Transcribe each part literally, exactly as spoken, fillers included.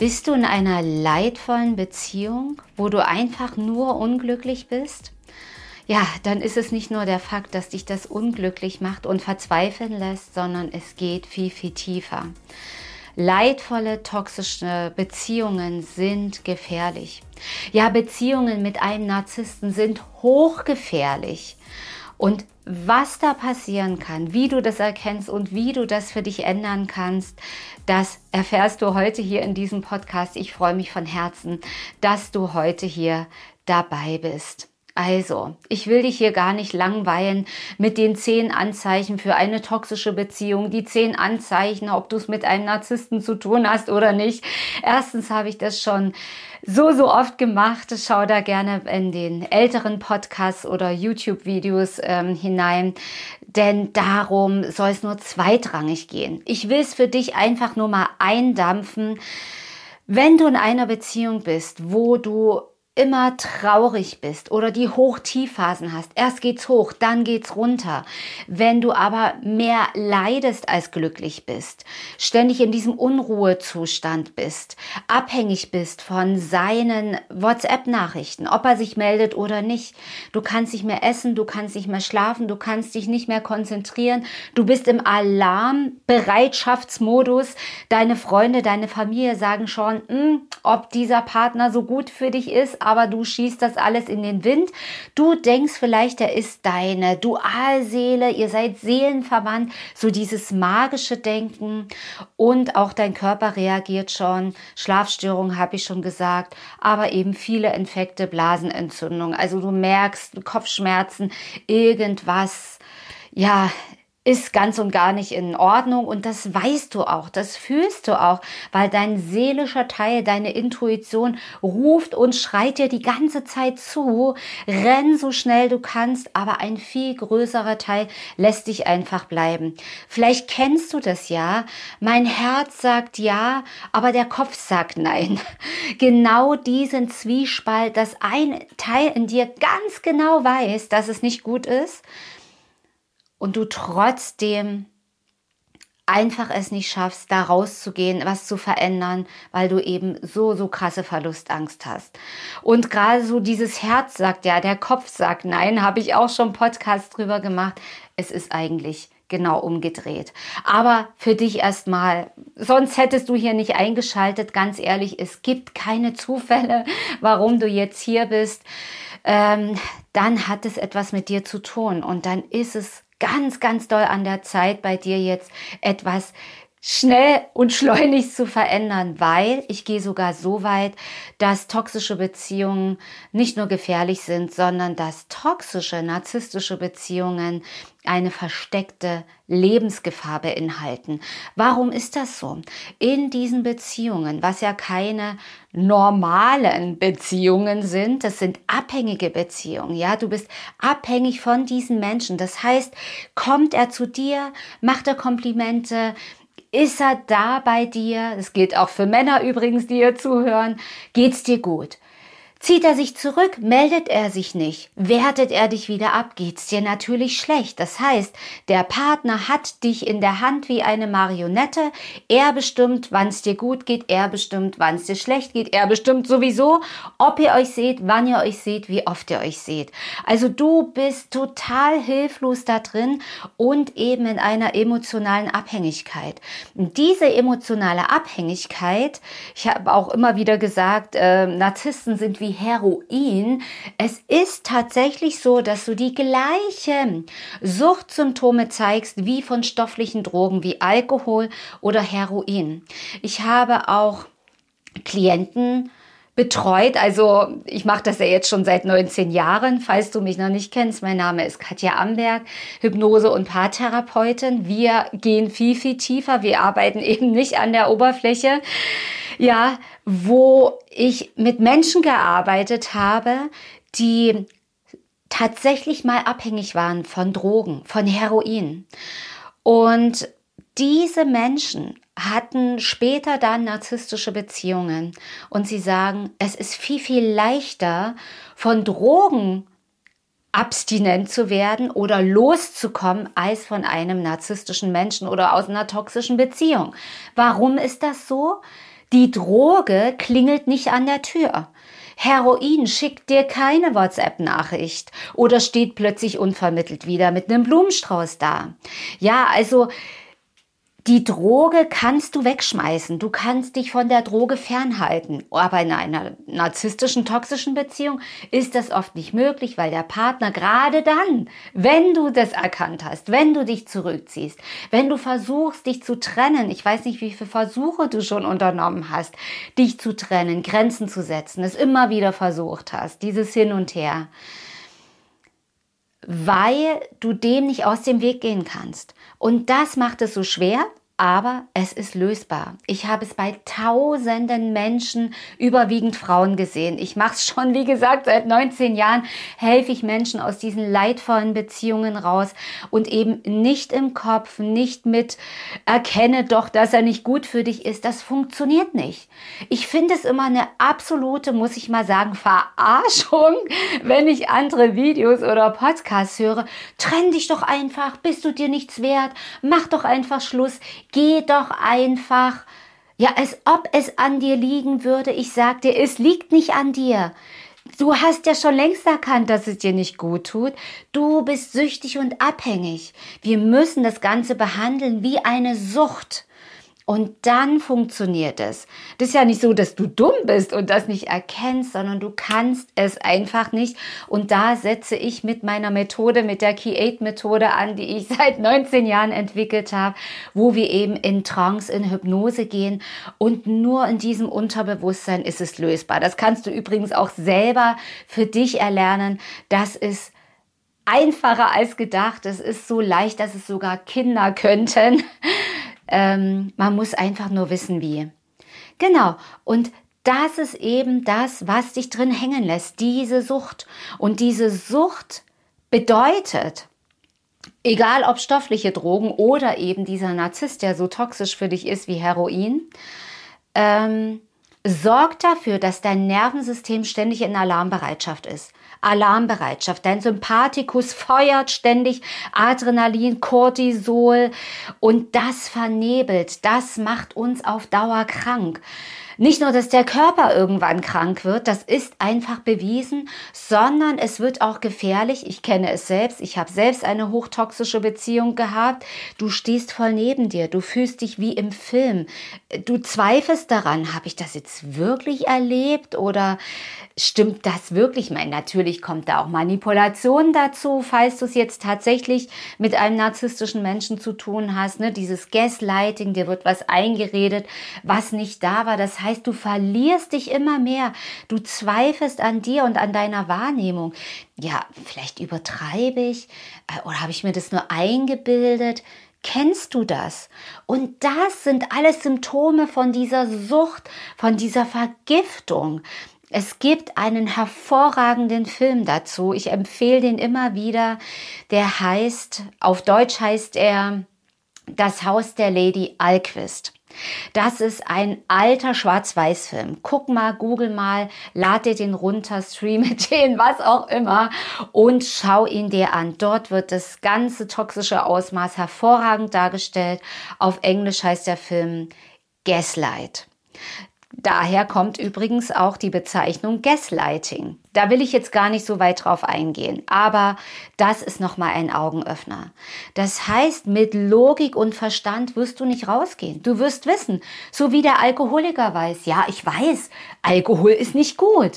Bist du in einer leidvollen Beziehung, wo du einfach nur unglücklich bist? Ja, dann ist es nicht nur der Fakt, dass dich das unglücklich macht und verzweifeln lässt, sondern es geht viel, viel tiefer. Leidvolle, toxische Beziehungen sind gefährlich. Ja, Beziehungen mit einem Narzissten sind hochgefährlich. Und was da passieren kann, wie du das erkennst und wie du das für dich ändern kannst, das erfährst du heute hier in diesem Podcast. Ich freue mich von Herzen, dass du heute hier dabei bist. Also, ich will dich hier gar nicht langweilen mit den zehn Anzeichen für eine toxische Beziehung, die zehn Anzeichen, ob du es mit einem Narzissten zu tun hast oder nicht. Erstens habe ich das schon so, so oft gemacht. Schau da gerne in den älteren Podcasts oder YouTube-Videos ähm, hinein, denn darum soll es nur zweitrangig gehen. Ich will es für dich einfach nur mal eindampfen. Wenn du in einer Beziehung bist, wo du immer traurig bist oder die Hoch-Tief-Phasen hast. Erst geht's hoch, dann geht's runter. Wenn du aber mehr leidest als glücklich bist, ständig in diesem Unruhezustand bist, abhängig bist von seinen WhatsApp-Nachrichten, ob er sich meldet oder nicht. Du kannst nicht mehr essen, du kannst nicht mehr schlafen, du kannst dich nicht mehr konzentrieren. Du bist im Alarmbereitschaftsmodus. Deine Freunde, deine Familie sagen schon, mh, ob dieser Partner so gut für dich ist, aber du schießt das alles in den Wind. Du denkst vielleicht, er ist deine Dualseele, ihr seid seelenverwandt, so dieses magische Denken, und auch dein Körper reagiert schon. Schlafstörungen habe ich schon gesagt, aber eben viele Infekte, Blasenentzündung. Also du merkst Kopfschmerzen, irgendwas, ja, ist ganz und gar nicht in Ordnung, und das weißt du auch, das fühlst du auch, weil dein seelischer Teil, deine Intuition ruft und schreit dir die ganze Zeit zu, renn so schnell du kannst, aber ein viel größerer Teil lässt dich einfach bleiben. Vielleicht kennst du das ja, mein Herz sagt ja, aber der Kopf sagt nein. Genau diesen Zwiespalt, dass ein Teil in dir ganz genau weiß, dass es nicht gut ist, und du trotzdem einfach es nicht schaffst, da rauszugehen, was zu verändern, weil du eben so, so krasse Verlustangst hast. Und gerade so dieses Herz sagt ja, der Kopf sagt nein, habe ich auch schon Podcasts drüber gemacht. Es ist eigentlich genau umgedreht. Aber für dich erstmal, sonst hättest du hier nicht eingeschaltet, ganz ehrlich, es gibt keine Zufälle, warum du jetzt hier bist. Ähm, dann hat es etwas mit dir zu tun, und dann ist es ganz, ganz doll an der Zeit, bei dir jetzt etwas schnell und schleunigst zu verändern, weil ich gehe sogar so weit, dass toxische Beziehungen nicht nur gefährlich sind, sondern dass toxische, narzisstische Beziehungen eine versteckte Lebensgefahr beinhalten. Warum ist das so? In diesen Beziehungen, was ja keine normalen Beziehungen sind, das sind abhängige Beziehungen, ja, du bist abhängig von diesen Menschen. Das heißt, kommt er zu dir, macht er Komplimente, ist er da bei dir? Das gilt auch für Männer übrigens, die hier zuhören. Geht's dir gut? Zieht er sich zurück, meldet er sich nicht, wertet er dich wieder ab, geht's dir natürlich schlecht. Das heißt, der Partner hat dich in der Hand wie eine Marionette. Er bestimmt, wann es dir gut geht, er bestimmt, wann es dir schlecht geht, er bestimmt sowieso, ob ihr euch seht, wann ihr euch seht, wie oft ihr euch seht. Also du bist total hilflos da drin und eben in einer emotionalen Abhängigkeit. Und diese emotionale Abhängigkeit, ich habe auch immer wieder gesagt, äh, Narzissten sind wie Heroin. Es ist tatsächlich so, dass du die gleichen Suchtsymptome zeigst wie von stofflichen Drogen wie Alkohol oder Heroin. Ich habe auch Klienten betreut, also ich mache das ja jetzt schon seit neunzehn Jahren, falls du mich noch nicht kennst. Mein Name ist Katja Amberg, Hypnose- und Paartherapeutin. Wir gehen viel, viel tiefer, wir arbeiten eben nicht an der Oberfläche. Ja, wo ich mit Menschen gearbeitet habe, die tatsächlich mal abhängig waren von Drogen, von Heroin. Und diese Menschen hatten später dann narzisstische Beziehungen. Und sie sagen, es ist viel, viel leichter, von Drogen abstinent zu werden oder loszukommen, als von einem narzisstischen Menschen oder aus einer toxischen Beziehung. Warum ist das so? Die Droge klingelt nicht an der Tür. Heroin schickt dir keine WhatsApp-Nachricht oder steht plötzlich unvermittelt wieder mit einem Blumenstrauß da. Ja, also die Droge kannst du wegschmeißen. Du kannst dich von der Droge fernhalten. Aber in einer narzisstischen, toxischen Beziehung ist das oft nicht möglich, weil der Partner gerade dann, wenn du das erkannt hast, wenn du dich zurückziehst, wenn du versuchst, dich zu trennen, ich weiß nicht, wie viele Versuche du schon unternommen hast, dich zu trennen, Grenzen zu setzen, es immer wieder versucht hast, dieses Hin und Her, weil du dem nicht aus dem Weg gehen kannst. Und das macht es so schwer, aber es ist lösbar. Ich habe es bei tausenden Menschen, überwiegend Frauen, gesehen. Ich mache es schon, wie gesagt, seit neunzehn Jahren, helfe ich Menschen aus diesen leidvollen Beziehungen raus und eben nicht im Kopf, nicht mit erkenne doch, dass er nicht gut für dich ist. Das funktioniert nicht. Ich finde es immer eine absolute, muss ich mal sagen, Verarschung, wenn ich andere Videos oder Podcasts höre. Trenn dich doch einfach, bist du dir nichts wert, mach doch einfach Schluss. Geh doch einfach, ja, als ob es an dir liegen würde. Ich sag dir, es liegt nicht an dir. Du hast ja schon längst erkannt, dass es dir nicht gut tut. Du bist süchtig und abhängig. Wir müssen das Ganze behandeln wie eine Sucht. Und dann funktioniert es. Das ist ja nicht so, dass du dumm bist und das nicht erkennst, sondern du kannst es einfach nicht. Und da setze ich mit meiner Methode, mit der Key acht Methode an, die ich seit neunzehn Jahren entwickelt habe, wo wir eben in Trance, in Hypnose gehen. Und nur in diesem Unterbewusstsein ist es lösbar. Das kannst du übrigens auch selber für dich erlernen. Das ist einfacher als gedacht. Es ist so leicht, dass es sogar Kinder könnten. Ähm, man muss einfach nur wissen, wie. Genau. Und das ist eben das, was dich drin hängen lässt, diese Sucht. Und diese Sucht bedeutet, egal ob stoffliche Drogen oder eben dieser Narzisst, der so toxisch für dich ist wie Heroin, ähm, sorgt dafür, dass dein Nervensystem ständig in Alarmbereitschaft ist. Alarmbereitschaft. Dein Sympathikus feuert ständig Adrenalin, Cortisol und das vernebelt. Das macht uns auf Dauer krank. Nicht nur, dass der Körper irgendwann krank wird, das ist einfach bewiesen, sondern es wird auch gefährlich. Ich kenne es selbst, ich habe selbst eine hochtoxische Beziehung gehabt. Du stehst voll neben dir, du fühlst dich wie im Film. Du zweifelst daran, habe ich das jetzt wirklich erlebt oder stimmt das wirklich? Ich meine, natürlich kommt da auch Manipulation dazu, falls du es jetzt tatsächlich mit einem narzisstischen Menschen zu tun hast. Ne? Dieses Gaslighting, dir wird was eingeredet, was nicht da war. Das heißt, du verlierst dich immer mehr. Du zweifelst an dir und an deiner Wahrnehmung. Ja, vielleicht übertreibe ich oder habe ich mir das nur eingebildet? Kennst du das? Und das sind alles Symptome von dieser Sucht, von dieser Vergiftung. Es gibt einen hervorragenden Film dazu. Ich empfehle den immer wieder. Der heißt, auf Deutsch heißt er Das Haus der Lady Alquist. Das ist ein alter Schwarz-Weiß-Film. Guck mal, google mal, lad dir den runter, streame den, was auch immer und schau ihn dir an. Dort wird das ganze toxische Ausmaß hervorragend dargestellt. Auf Englisch heißt der Film Gaslight. Daher kommt übrigens auch die Bezeichnung Gaslighting. Da will ich jetzt gar nicht so weit drauf eingehen, aber das ist nochmal ein Augenöffner. Das heißt, mit Logik und Verstand wirst du nicht rausgehen. Du wirst wissen, so wie der Alkoholiker weiß, ja, ich weiß, Alkohol ist nicht gut.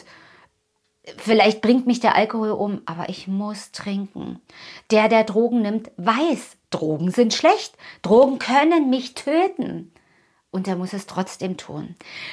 Vielleicht bringt mich der Alkohol um, aber ich muss trinken. Der, der Drogen nimmt, weiß, Drogen sind schlecht. Drogen können mich töten. Und er muss es trotzdem tun.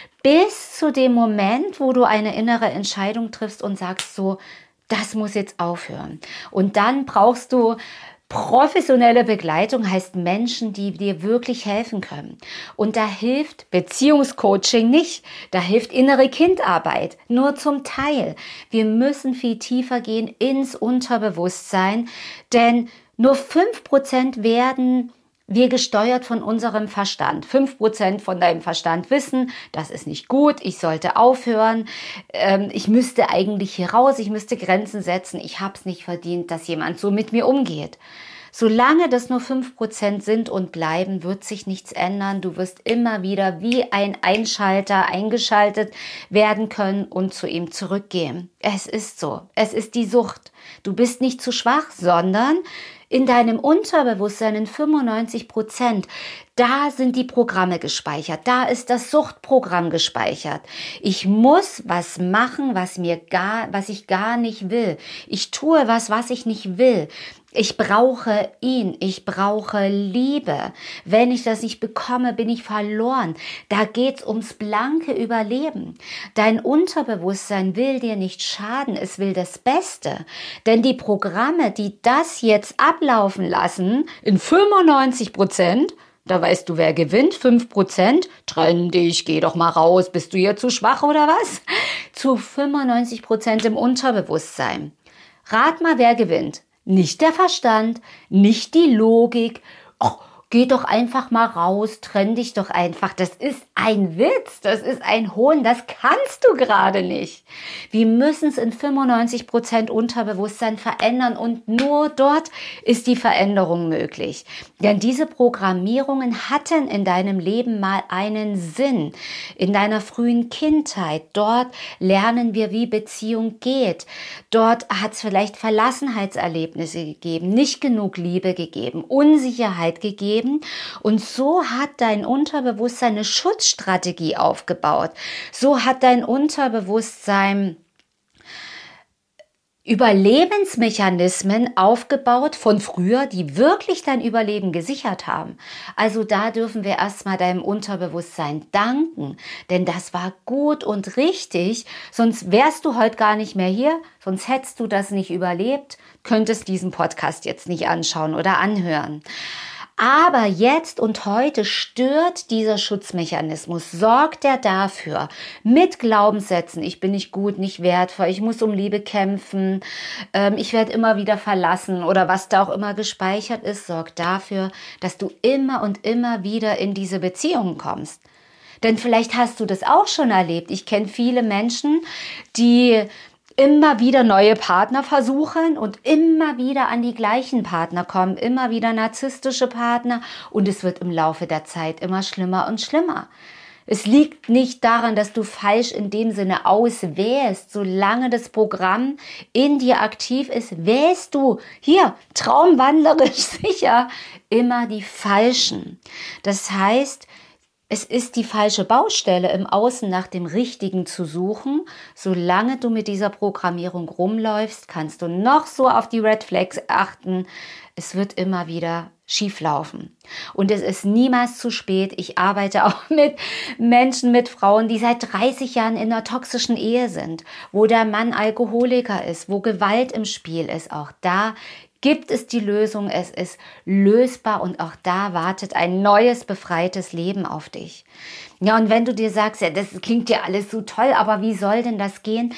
Bis zu dem Moment, wo du eine innere Entscheidung triffst und sagst so, das muss jetzt aufhören. Und dann brauchst du professionelle Begleitung, heißt Menschen, die dir wirklich helfen können. Und da hilft Beziehungscoaching nicht. Da hilft innere Kindarbeit, nur zum Teil. Wir müssen viel tiefer gehen ins Unterbewusstsein, denn nur fünf Prozent werden wir gesteuert von unserem Verstand. fünf Prozent von deinem Verstand wissen, das ist nicht gut, ich sollte aufhören, ähm, ich müsste eigentlich hier raus, ich müsste Grenzen setzen, ich habe es nicht verdient, dass jemand so mit mir umgeht. Solange das nur fünf Prozent sind und bleiben, wird sich nichts ändern. Du wirst immer wieder wie ein Einschalter eingeschaltet werden können und zu ihm zurückgehen. Es ist so. Es ist die Sucht. Du bist nicht zu schwach, sondern in deinem Unterbewusstsein in fünfundneunzig Prozent, da sind die Programme gespeichert. Da ist das Suchtprogramm gespeichert. Ich muss was machen, was mir gar, was ich gar nicht will. Ich tue was, was ich nicht will. Ich brauche ihn, ich brauche Liebe. Wenn ich das nicht bekomme, bin ich verloren. Da geht's ums blanke Überleben. Dein Unterbewusstsein will dir nicht schaden, es will das Beste. Denn die Programme, die das jetzt ablaufen lassen, in fünfundneunzig Prozent, da weißt du, wer gewinnt, fünf Prozent, trenn dich, geh doch mal raus, bist du hier zu schwach oder was? Zu fünfundneunzig Prozent im Unterbewusstsein. Rat mal, wer gewinnt. Nicht der Verstand, nicht die Logik. Oh, geh doch einfach mal raus, trenn dich doch einfach. Das ist ein Witz, das ist ein Hohn, das kannst du gerade nicht. Wir müssen es in fünfundneunzig Prozent Unterbewusstsein verändern und nur dort ist die Veränderung möglich. Denn diese Programmierungen hatten in deinem Leben mal einen Sinn. In deiner frühen Kindheit, dort lernen wir, wie Beziehung geht. Dort hat es vielleicht Verlassenheitserlebnisse gegeben, nicht genug Liebe gegeben, Unsicherheit gegeben. Und so hat dein Unterbewusstsein eine Schutzstrategie aufgebaut. So hat dein Unterbewusstsein Überlebensmechanismen aufgebaut von früher, die wirklich dein Überleben gesichert haben. Also da dürfen wir erstmal deinem Unterbewusstsein danken, denn das war gut und richtig, sonst wärst du heute gar nicht mehr hier, sonst hättest du das nicht überlebt, könntest diesen Podcast jetzt nicht anschauen oder anhören. Aber jetzt und heute stört dieser Schutzmechanismus, sorgt er dafür, mit Glaubenssätzen, ich bin nicht gut, nicht wertvoll, ich muss um Liebe kämpfen, ähm, ich werde immer wieder verlassen oder was da auch immer gespeichert ist, sorgt dafür, dass du immer und immer wieder in diese Beziehungen kommst. Denn vielleicht hast du das auch schon erlebt. Ich kenne viele Menschen, die immer wieder neue Partner versuchen und immer wieder an die gleichen Partner kommen, immer wieder narzisstische Partner und es wird im Laufe der Zeit immer schlimmer und schlimmer. Es liegt nicht daran, dass du falsch in dem Sinne auswählst. Solange das Programm in dir aktiv ist, wählst du hier traumwandlerisch sicher immer die Falschen. Das heißt, es ist die falsche Baustelle, im Außen nach dem Richtigen zu suchen. Solange du mit dieser Programmierung rumläufst, kannst du noch so auf die Red Flags achten. Es wird immer wieder schief laufen. Und es ist niemals zu spät. Ich arbeite auch mit Menschen, mit Frauen, die seit dreißig Jahren in einer toxischen Ehe sind, wo der Mann Alkoholiker ist, wo Gewalt im Spiel ist. Auch da gibt es die Lösung, es ist lösbar und auch da wartet ein neues, befreites Leben auf dich. Ja, und wenn du dir sagst, ja, das klingt ja alles so toll, aber wie soll denn das gehen?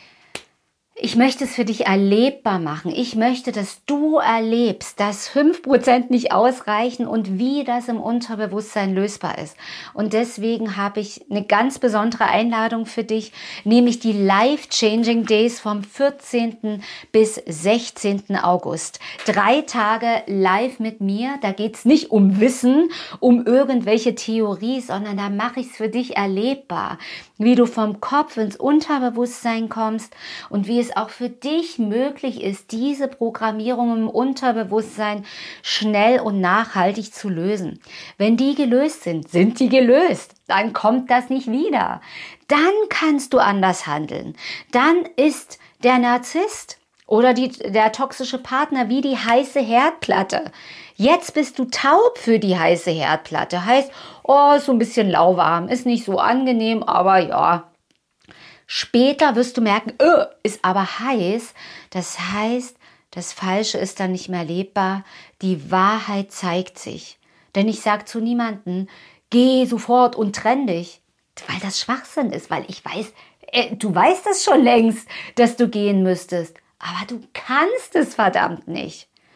Ich möchte es für dich erlebbar machen. Ich möchte, dass du erlebst, dass fünf Prozent nicht ausreichen und wie das im Unterbewusstsein lösbar ist. Und deswegen habe ich eine ganz besondere Einladung für dich, nämlich die Life-Changing Days vom vierzehnten bis sechzehnten August. Drei Tage live mit mir. Da geht es nicht um Wissen, um irgendwelche Theorie, sondern da mache ich es für dich erlebbar, wie du vom Kopf ins Unterbewusstsein kommst und wie es auch für dich möglich ist, diese Programmierung im Unterbewusstsein schnell und nachhaltig zu lösen. Wenn die gelöst sind, sind die gelöst. Dann kommt das nicht wieder. Dann kannst du anders handeln. Dann ist der Narzisst oder die, der toxische Partner wie die heiße Herdplatte. Jetzt bist du taub für die heiße Herdplatte. Heißt, oh, ist so ein bisschen lauwarm, ist nicht so angenehm, aber ja. Später wirst du merken, öh, ist aber heiß. Das heißt, das Falsche ist dann nicht mehr lebbar. Die Wahrheit zeigt sich. Denn ich sage zu niemandem, geh sofort und trenn dich. Weil das Schwachsinn ist, weil ich weiß, äh, du weißt es schon längst, dass du gehen müsstest. Aber du kannst es verdammt nicht.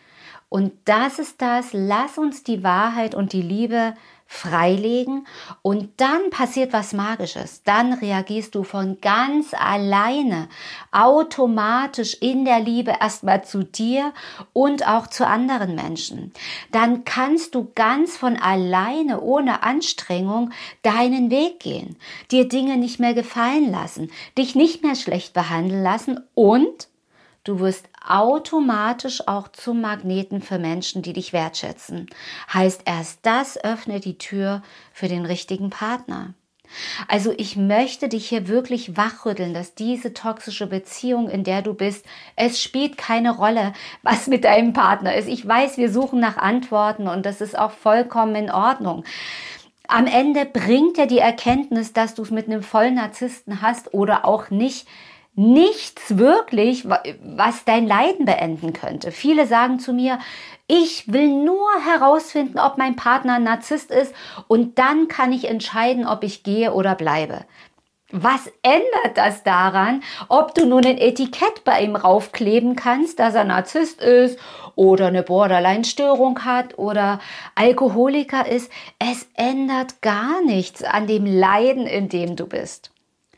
Und das ist das, lass uns die Wahrheit und die Liebe freilegen und dann passiert was Magisches. Dann reagierst du von ganz alleine automatisch in der Liebe erstmal zu dir und auch zu anderen Menschen. Dann kannst du ganz von alleine, ohne Anstrengung, deinen Weg gehen, dir Dinge nicht mehr gefallen lassen, dich nicht mehr schlecht behandeln lassen und du wirst automatisch auch zum Magneten für Menschen, die dich wertschätzen. Heißt, erst das öffnet die Tür für den richtigen Partner. Also ich möchte dich hier wirklich wachrütteln, dass diese toxische Beziehung, in der du bist, es spielt keine Rolle, was mit deinem Partner ist. Ich weiß, wir suchen nach Antworten und das ist auch vollkommen in Ordnung. Am Ende bringt dir die Erkenntnis, dass du es mit einem Vollnarzissten hast oder auch nicht, nichts wirklich, was dein Leiden beenden könnte. Viele sagen zu mir, ich will nur herausfinden, ob mein Partner ein Narzisst ist und dann kann ich entscheiden, ob ich gehe oder bleibe. Was ändert das daran, ob du nun ein Etikett bei ihm raufkleben kannst, dass er Narzisst ist oder eine Borderline-Störung hat oder Alkoholiker ist? Es ändert gar nichts an dem Leiden, in dem du bist.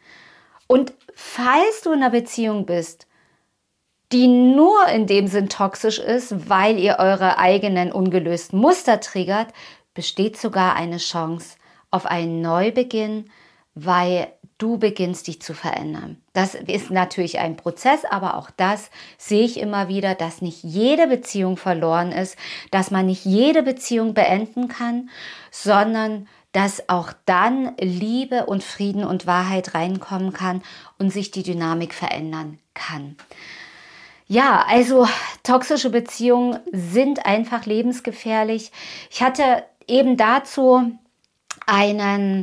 Und falls du in einer Beziehung bist, die nur in dem Sinn toxisch ist, weil ihr eure eigenen ungelösten Muster triggert, besteht sogar eine Chance auf einen Neubeginn, weil du beginnst, dich zu verändern. Das ist natürlich ein Prozess, aber auch das sehe ich immer wieder, dass nicht jede Beziehung verloren ist, dass man nicht jede Beziehung beenden kann, sondern dass auch dann Liebe und Frieden und Wahrheit reinkommen kann und sich die Dynamik verändern kann. Ja, also toxische Beziehungen sind einfach lebensgefährlich. Ich hatte eben dazu einen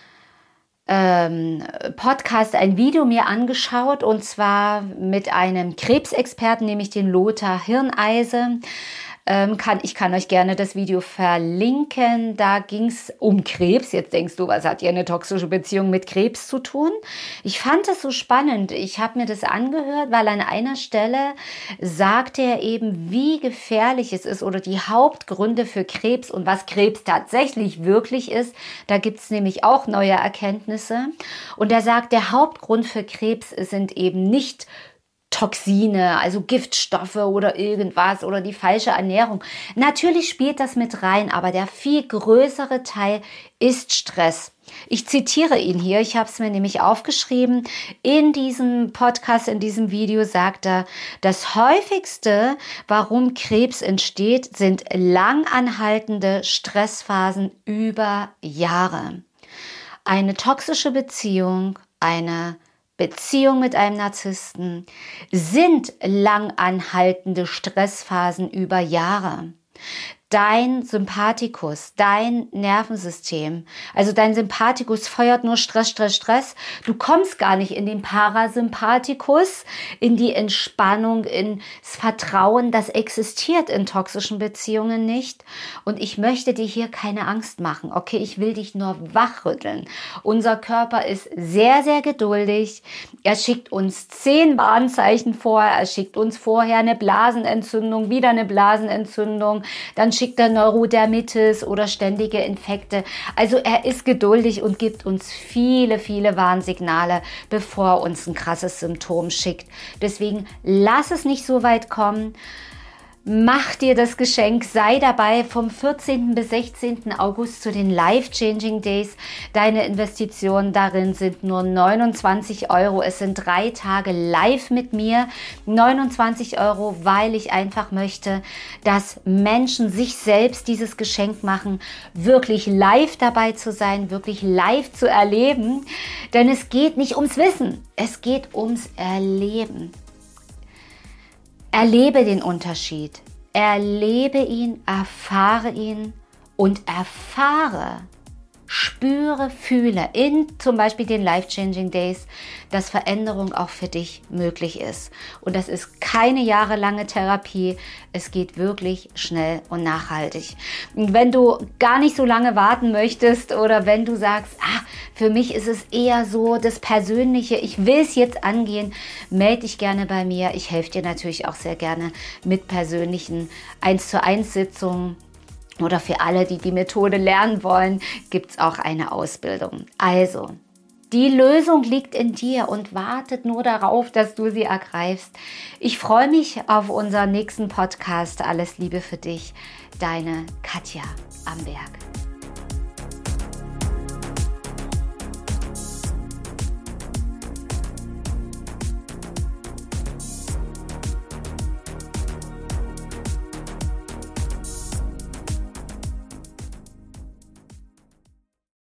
ähm, Podcast, ein Video mir angeschaut und zwar mit einem Krebsexperten, nämlich den Lothar Hirneise. Ähm, kann, ich kann euch gerne das Video verlinken. Da ging es um Krebs. Jetzt denkst du, was hat hier eine toxische Beziehung mit Krebs zu tun? Ich fand das so spannend. Ich habe mir das angehört, weil an einer Stelle sagte er eben, wie gefährlich es ist oder die Hauptgründe für Krebs und was Krebs tatsächlich wirklich ist. Da gibt es nämlich auch neue Erkenntnisse. Und er sagt, der Hauptgrund für Krebs sind eben nicht Toxine, also Giftstoffe oder irgendwas oder die falsche Ernährung. Natürlich spielt das mit rein, aber der viel größere Teil ist Stress. Ich zitiere ihn hier, ich habe es mir nämlich aufgeschrieben. In diesem Podcast, in diesem Video sagt er, das häufigste, warum Krebs entsteht, sind langanhaltende Stressphasen über Jahre. Eine toxische Beziehung, eine Beziehung mit einem Narzissten sind langanhaltende Stressphasen über Jahre. Dein Sympathikus, dein Nervensystem, also dein Sympathikus feuert nur Stress, Stress, Stress. Du kommst gar nicht in den Parasympathikus, in die Entspannung, ins Vertrauen. Das existiert in toxischen Beziehungen nicht. Und ich möchte dir hier keine Angst machen. Okay, ich will dich nur wachrütteln. Unser Körper ist sehr, sehr geduldig. Er schickt uns zehn Warnzeichen vor. Er schickt uns vorher eine Blasenentzündung, wieder eine Blasenentzündung. Dann schickt er Neurodermitis oder ständige Infekte. Also er ist geduldig und gibt uns viele, viele Warnsignale, bevor er uns ein krasses Symptom schickt. Deswegen lass es nicht so weit kommen. Mach dir das Geschenk, sei dabei vom vierzehnten bis sechzehnten August zu den Life-Changing Days. Deine Investitionen darin sind nur neunundzwanzig Euro. Es sind drei Tage live mit mir. neunundzwanzig Euro, weil ich einfach möchte, dass Menschen sich selbst dieses Geschenk machen, wirklich live dabei zu sein, wirklich live zu erleben. Denn es geht nicht ums Wissen, es geht ums Erleben. Erlebe den Unterschied, erlebe ihn, erfahre ihn und erfahre, spüre, fühle in zum Beispiel den Life-Changing Days, dass Veränderung auch für dich möglich ist. Und das ist keine jahrelange Therapie. Es geht wirklich schnell und nachhaltig. Und wenn du gar nicht so lange warten möchtest oder wenn du sagst, ah, für mich ist es eher so das Persönliche, ich will es jetzt angehen, melde dich gerne bei mir. Ich helfe dir natürlich auch sehr gerne mit persönlichen eins zu eins Sitzungen. Oder für alle, die die Methode lernen wollen, gibt es auch eine Ausbildung. Also, die Lösung liegt in dir und wartet nur darauf, dass du sie ergreifst. Ich freue mich auf unseren nächsten Podcast. Alles Liebe für dich, deine Katja Amberg.